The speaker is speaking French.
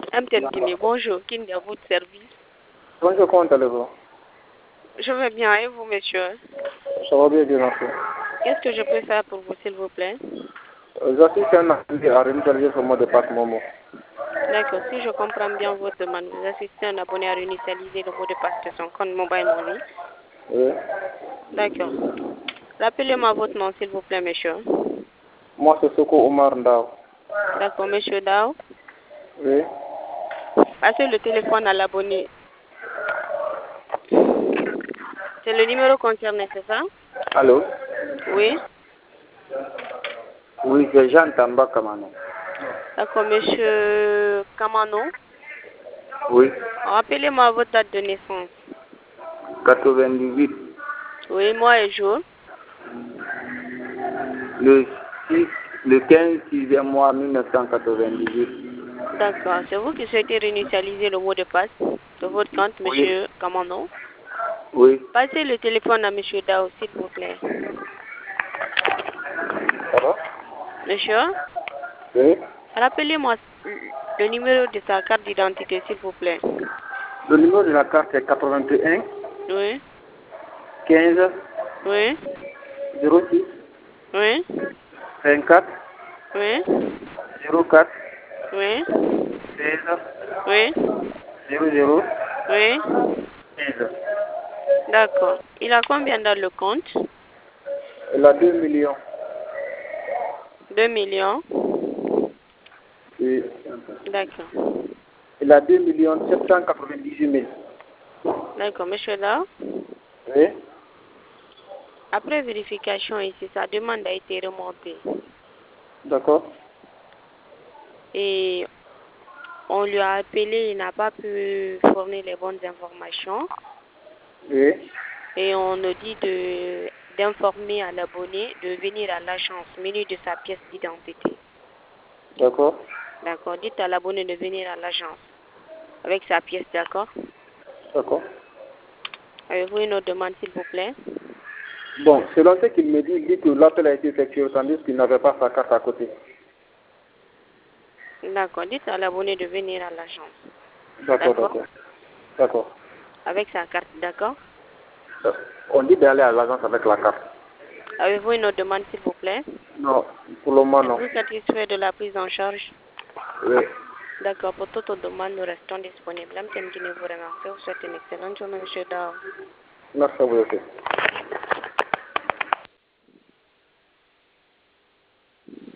MTN Guinée, bonjour, qui est à votre service? Bonjour, comment allez-vous? Je vais bien, et vous, monsieur? Ça va bien, bien, merci. Qu'est-ce que je peux faire pour vous, s'il vous plaît? J'assiste à un appel à réinitialiser son mot de passe Momo. D'accord, si je comprends bien votre demande, vous assistez un abonné à réinitialiser le mot de passe de son compte Mobile Money. Oui. D'accord. Rappelez-moi votre nom, s'il vous plaît, monsieur. Moi, c'est Soko Omar Ndao. D'accord, monsieur Dao. Oui. Passez le téléphone à l'abonné. C'est le numéro concerné, c'est ça? Allô? Oui. Oui, c'est Jean Tamba Kamano. D'accord, monsieur Kamano. Oui. Rappelez-moi votre date de naissance. 98. Oui, mois et jour. Le 6, le 15, 6e mois 1998. D'accord. C'est vous qui souhaitez réinitialiser le mot de passe de votre compte, monsieur Kamano. Oui. Passez le téléphone à monsieur Dao, s'il vous plaît. Ça va? Monsieur, Oui. rappelez-moi le numéro de sa carte d'identité, s'il vous plaît. Le numéro de la carte est 81 Oui. 15 Oui. 06 Oui. 24 Oui. 04 Oui. 16 Oui. 00 Oui. 15. D'accord. Il a combien dans le compte? Elle a 2 millions. 2 millions. Oui. D'accord. Elle a 2 798 000. D'accord, monsieur Dao. Oui. Après vérification ici, sa demande a été remontée. D'accord. Et on lui a appelé, il n'a pas pu fournir les bonnes informations. Oui. Et on nous dit d'informer à l'abonné de venir à l'agence muni de sa pièce d'identité. D'accord. D'accord. Dites à l'abonné de venir à l'agence avec sa pièce, d'accord? D'accord. Avez-vous une autre demande, s'il vous plaît? Bon, selon ce qu'il me dit, il dit que l'appel a été effectué tandis qu'il n'avait pas sa carte à côté. D'accord. Dites à l'abonné de venir à l'agence. D'accord, d'accord. D'accord. Avec sa carte, d'accord? On dit d'aller à l'agence avec la carte. Avez-vous une autre demande, s'il vous plaît? Non, pour le moment, non. Êtes-vous satisfait de la prise en charge? Oui. D'accord. Pour toute autre demande, nous restons disponibles. MTN Guinée vous remercie. Vous souhaite une excellente journée, monsieur Dao. Merci à vous aussi.